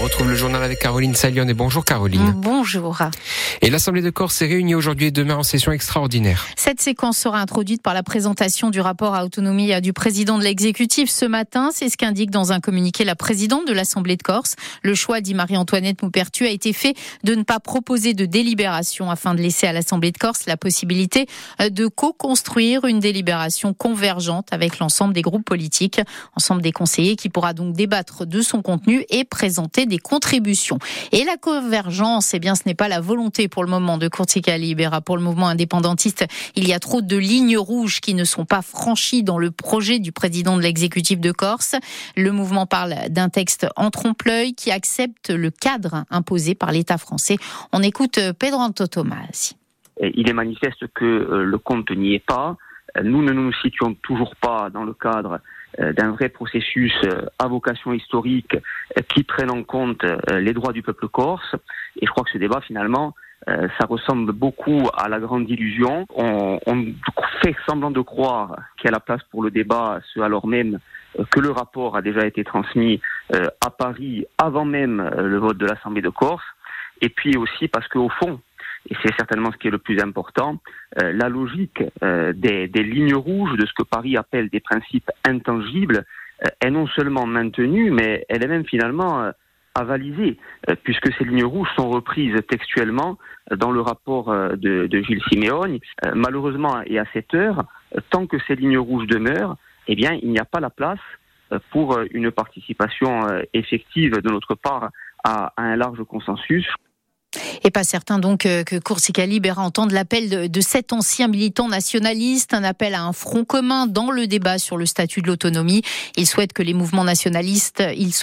retrouve le journal avec Caroline Salion. Et bonjour Caroline. Bonjour. Et l'Assemblée de Corse est réunie aujourd'hui et demain en session extraordinaire. Cette séquence sera introduite par la présentation du rapport à autonomie du président de l'exécutif ce matin. C'est ce qu'indique dans un communiqué la présidente de l'Assemblée de Corse. Le choix, dit Marie-Antoinette Maupertu, a été fait de ne pas proposer de délibération afin de laisser à l'Assemblée de Corse la possibilité de co-construire une délibération convergente avec l'ensemble des groupes politiques, ensemble des conseillers qui pourra donc débattre de son contenu et présenter des contributions. Et la convergence, eh bien, ce n'est pas la volonté pour le moment de Corsica Libera. Pour le mouvement indépendantiste, il y a trop de lignes rouges qui ne sont pas franchies dans le projet du président de l'exécutif de Corse. Le mouvement parle d'un texte en trompe-l'œil qui accepte le cadre imposé par l'État français. On écoute Pedro Anto Tomasi. Il est manifeste que le compte n'y est pas. Nous ne nous situons toujours pas dans le cadre d'un vrai processus à vocation historique qui prenne en compte les droits du peuple corse. Et je crois que ce débat, finalement, ça ressemble beaucoup à la grande illusion. On fait semblant de croire qu'il y a la place pour le débat, ce alors même que le rapport a déjà été transmis à Paris avant même le vote de l'Assemblée de Corse. Et puis aussi parce qu'au fond, et c'est certainement ce qui est le plus important, la logique des lignes rouges, de ce que Paris appelle des principes intangibles, est non seulement maintenue, mais elle est même finalement avalisée, puisque ces lignes rouges sont reprises textuellement dans le rapport de Gilles Simeoni. Malheureusement, et à cette heure, tant que ces lignes rouges demeurent, eh bien, il n'y a pas la place pour une participation effective de notre part à un large consensus. Et pas certain donc que Corsica Libera entende l'appel de 7 anciens militants nationalistes, un appel à un front commun dans le débat sur le statut de l'autonomie. Ils souhaitent que les mouvements nationalistes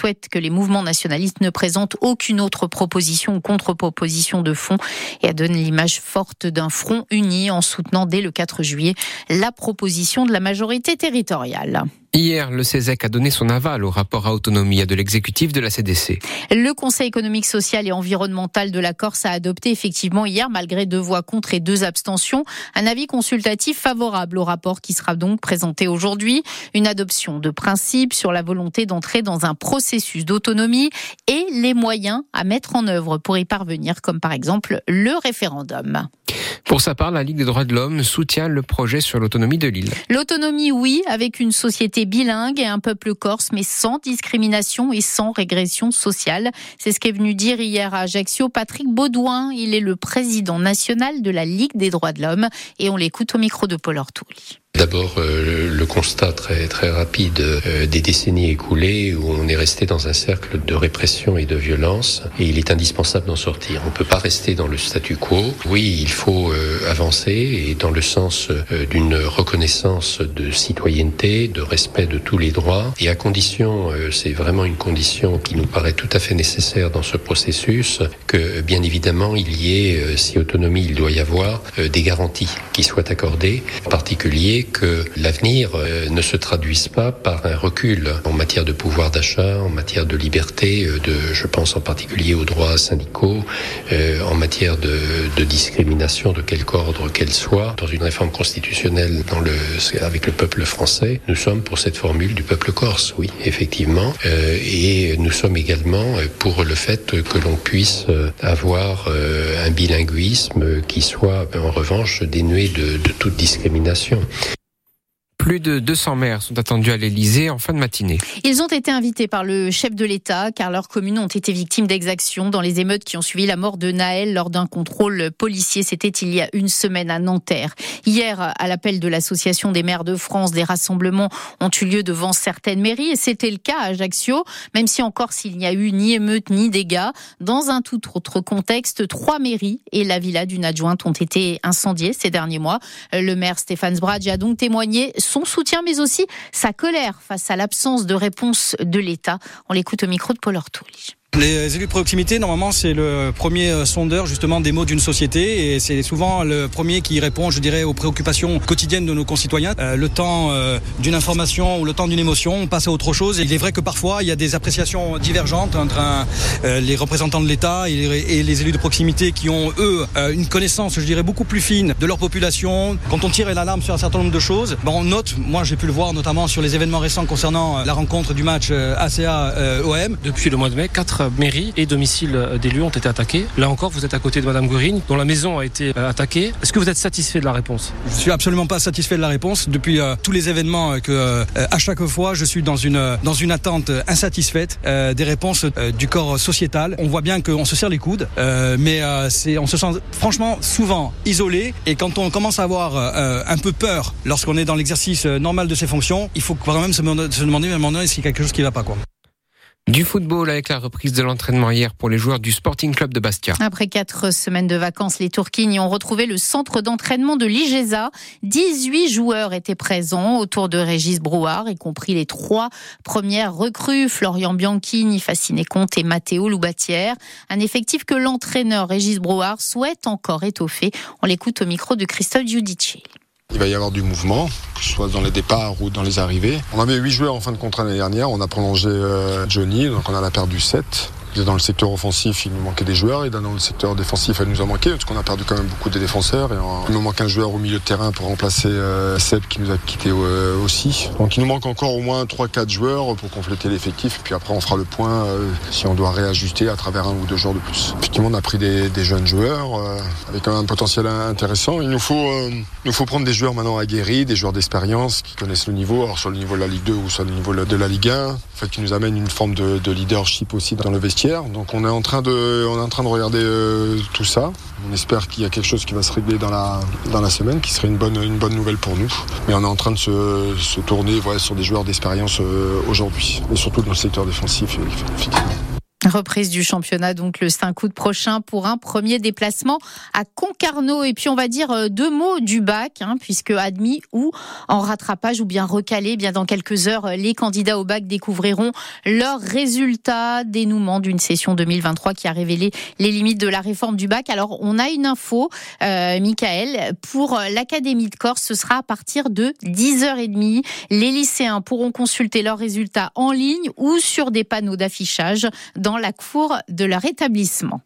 ne présentent aucune autre proposition ou contre-proposition de fond et donnent l'image forte d'un front uni en soutenant dès le 4 juillet la proposition de la majorité territoriale. Hier, le CESEC a donné son aval au rapport à autonomie de l'exécutif de la CDC. Le Conseil économique, social et environnemental de la Corse a adopté effectivement hier, malgré 2 voix contre et 2 abstentions, un avis consultatif favorable au rapport qui sera donc présenté aujourd'hui. Une adoption de principe sur la volonté d'entrer dans un processus d'autonomie et les moyens à mettre en œuvre pour y parvenir, comme par exemple le référendum. Pour sa part, la Ligue des droits de l'homme soutient le projet sur l'autonomie de l'île. L'autonomie, oui, avec une société bilingue et un peuple corse, mais sans discrimination et sans régression sociale. C'est ce qu'est venu dire hier à Ajaccio Patrick Baudouin. Il est le président national de la Ligue des droits de l'homme et on l'écoute au micro de Paul Ortoli. D'abord, le constat très très rapide des décennies écoulées où on est resté dans un cercle de répression et de violence et il est indispensable d'en sortir. On ne peut pas rester dans le statu quo. Oui, il faut avancer et dans le sens d'une reconnaissance de citoyenneté, de respect de tous les droits et à condition, c'est vraiment une condition qui nous paraît tout à fait nécessaire dans ce processus, que bien évidemment il y ait, si autonomie il doit y avoir, des garanties qui soient accordées, en particulier que l'avenir ne se traduise pas par un recul en matière de pouvoir d'achat, en matière de liberté, je pense en particulier aux droits syndicaux, en matière de discrimination de quelque ordre qu'elle soit. Dans une réforme constitutionnelle avec le peuple français, nous sommes pour cette formule du peuple corse, oui, effectivement, et nous sommes également pour le fait que l'on puisse avoir un bilinguisme qui soit en revanche dénué de toute discrimination. Plus de 200 maires sont attendus à l'Élysée en fin de matinée. Ils ont été invités par le chef de l'État car leurs communes ont été victimes d'exactions dans les émeutes qui ont suivi la mort de Naël lors d'un contrôle policier. C'était il y a une semaine à Nanterre. Hier, à l'appel de l'Association des maires de France, des rassemblements ont eu lieu devant certaines mairies et c'était le cas à Ajaccio, même si encore s'il n'y a eu ni émeute ni dégâts. Dans un tout autre contexte, 3 mairies et la villa d'une adjointe ont été incendiées ces derniers mois. Le maire Stéphane Sbradji a donc témoigné son soutien, mais aussi sa colère face à l'absence de réponse de l'État. On l'écoute au micro de Paul Ortoli. Les élus de proximité, normalement, c'est le premier sondeur justement des maux d'une société et c'est souvent le premier qui répond, je dirais, aux préoccupations quotidiennes de nos concitoyens. Le temps d'une information ou le temps d'une émotion, on passe à autre chose. Et il est vrai que parfois, il y a des appréciations divergentes entre les représentants de l'État et les élus de proximité qui ont, eux, une connaissance, je dirais, beaucoup plus fine de leur population. Quand on tire l'alarme sur un certain nombre de choses, on note, moi j'ai pu le voir notamment sur les événements récents concernant la rencontre du match ACA-OM. Depuis le mois de mai, 4 votre mairie et domicile d'élus ont été attaqués. Là encore, vous êtes à côté de Madame Gourine, dont la maison a été attaquée. Est-ce que vous êtes satisfait de la réponse ? Je suis absolument pas satisfait de la réponse. Depuis tous les événements à chaque fois, je suis dans une attente insatisfaite des réponses du corps sociétal. On voit bien qu'on se serre les coudes, mais on se sent franchement souvent isolé. Et quand on commence à avoir un peu peur lorsqu'on est dans l'exercice normal de ses fonctions, il faut quand même se demander à un moment donné s'il y a quelque chose qui ne va pas, quoi. Du football avec la reprise de l'entraînement hier pour les joueurs du Sporting Club de Bastia. Après 4 semaines de vacances, les Tourquignes ont retrouvé le centre d'entraînement de l'IGESA. 18 joueurs étaient présents autour de Régis Brouard, y compris les 3 premières recrues, Florian Bianchini, Fasciné Comte et Matteo Loubatière. Un effectif que l'entraîneur Régis Brouard souhaite encore étoffer. On l'écoute au micro de Christophe Giudici. Il va y avoir du mouvement, que ce soit dans les départs ou dans les arrivées. On avait 8 joueurs en fin de contrat l'année dernière, on a prolongé Johnny, donc on en a perdu 7. Dans le secteur offensif, il nous manquait des joueurs, et dans le secteur défensif, elle nous a manqué, parce qu'on a perdu quand même beaucoup de défenseurs. Et il nous manque un joueur au milieu de terrain pour remplacer Seb qui nous a quittés aussi. Donc il nous manque encore au moins 3-4 joueurs pour compléter l'effectif, et puis après on fera le point si on doit réajuster à travers 1 ou 2 joueurs de plus. Effectivement, on a pris des jeunes joueurs avec quand même un potentiel intéressant. Il nous faut prendre des joueurs maintenant aguerris, des joueurs d'expérience qui connaissent le niveau, alors sur le niveau de la Ligue 2 ou sur le niveau de la Ligue 1, qui nous amène une forme de leadership aussi dans le vestiaire. Donc on est en train de regarder tout ça. On espère qu'il y a quelque chose qui va se régler dans la semaine, qui serait une bonne nouvelle pour nous. Mais on est en train de se tourner sur des joueurs d'expérience aujourd'hui, et surtout dans le secteur défensif, effectivement. Reprise du championnat donc le 5 août prochain pour un premier déplacement à Concarneau. Et puis on va dire 2 mots du bac, puisque admis ou en rattrapage ou bien recalé, bien dans quelques heures, les candidats au bac découvriront leurs résultats. Dénouement d'une session 2023 qui a révélé les limites de la réforme du bac. Alors on a une info, Michael, pour l'Académie de Corse, ce sera à partir de 10h30. Les lycéens pourront consulter leurs résultats en ligne ou sur des panneaux d'affichage dans la cour de leur établissement.